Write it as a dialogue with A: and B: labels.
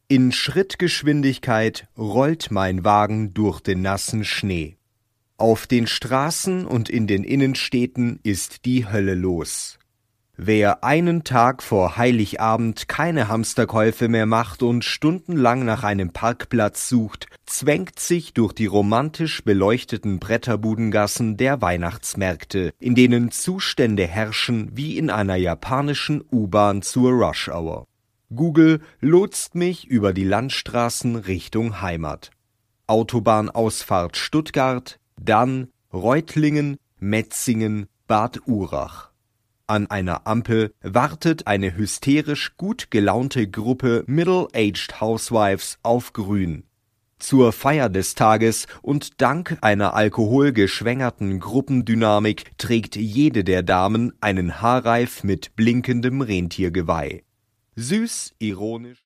A: In Schrittgeschwindigkeit rollt mein Wagen durch den nassen Schnee. Auf den Straßen und in den Innenstädten ist die Hölle los. Wer einen Tag vor Heiligabend keine Hamsterkäufe mehr macht und stundenlang nach einem Parkplatz sucht, zwängt sich durch die romantisch beleuchteten Bretterbudengassen der Weihnachtsmärkte, in denen Zustände herrschen wie in einer japanischen U-Bahn zur Rush Hour. Google lotst mich über die Landstraßen Richtung Heimat. Autobahnausfahrt Stuttgart, dann Reutlingen, Metzingen, Bad Urach. An einer Ampel wartet eine hysterisch gut gelaunte Gruppe Middle-aged Housewives auf Grün. Zur Feier des Tages und dank einer alkoholgeschwängerten Gruppendynamik trägt jede der Damen einen Haarreif mit blinkendem Rentiergeweih. Süß, ironisch